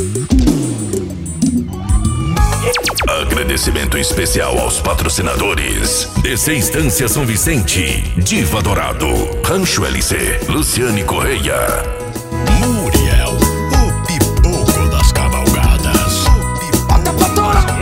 Agradecimento especial aos patrocinadores: DC Estância São Vicente, Diva Dourado, Rancho LC, Luciane Correia, Muriel, o pipoco das cavalgadas. Bota pra torar.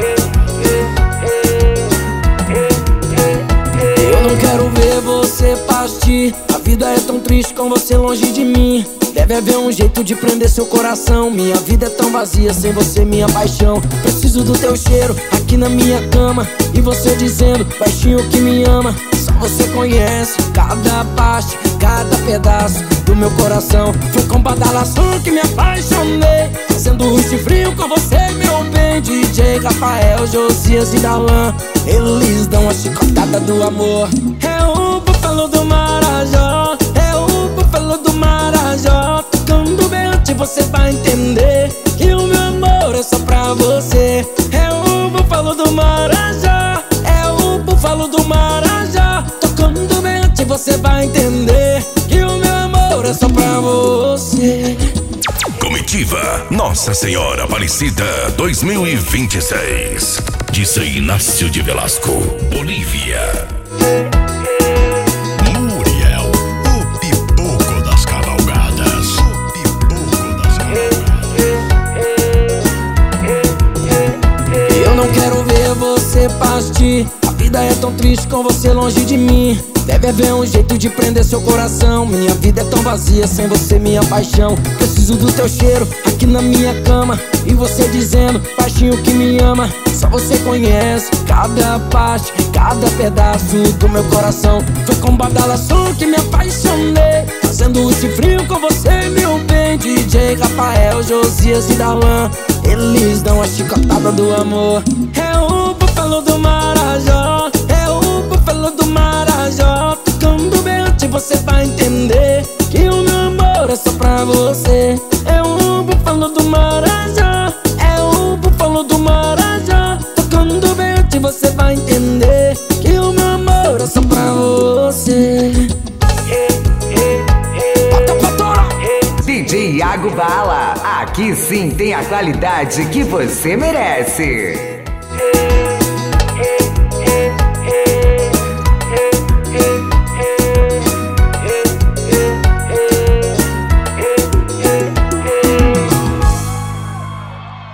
Eu não quero ver você partir. A vida é tão triste com você longe de mim. Deve haver um jeito de prender seu coração. Minha vida é tão vazia sem você, minha paixão. Preciso do teu cheiro aqui na minha cama. E você dizendo, baixinho, que me ama. Só você conhece cada parte, cada pedaço do meu coração. Foi com badalação que me apaixonei, fazendo rush frio com você, meu bem. DJ Rafael, Josias e Darlan, eles dão a chicotada do amor. É o búfalo do Marajó, é o búfalo do Marajó. Tocando bem antes você vai entender que o meu amor é só pra você. É o búfalo do Marajó, é o búfalo do Marajó. Tocando bem antes você vai entender que o meu amor é só pra você. Comitiva Nossa Senhora Aparecida 2026, de São Inácio de Velasco, Bolívia. Muriel, o pipoco das cavalgadas. O pipoco das cavalgadas. Eu não quero ver você partir. A vida é tão triste com você longe de mim. Deve haver um jeito de prender seu coração. Minha vida é tão vazia sem você, minha paixão. Preciso do teu cheiro aqui na minha cama. E você dizendo, baixinho, que me ama. Só você conhece cada parte, cada pedaço do meu coração. Foi com badalação que me apaixonei, fazendo rush frio com você, meu bem. DJ Rafael, Josias e Darlan, eles dão a chicotada do amor. É o búfalo do Marajó, é o búfalo do Marajó. Tocando bem antes você vai entender que o meu amor é só pra você. É o búfalo do Marajó, é o búfalo do Marajó. Tocando bem antes você vai entender que o meu amor é só pra você. Bota pra torar. DJ Iago Bala, aqui sim tem a qualidade que você merece.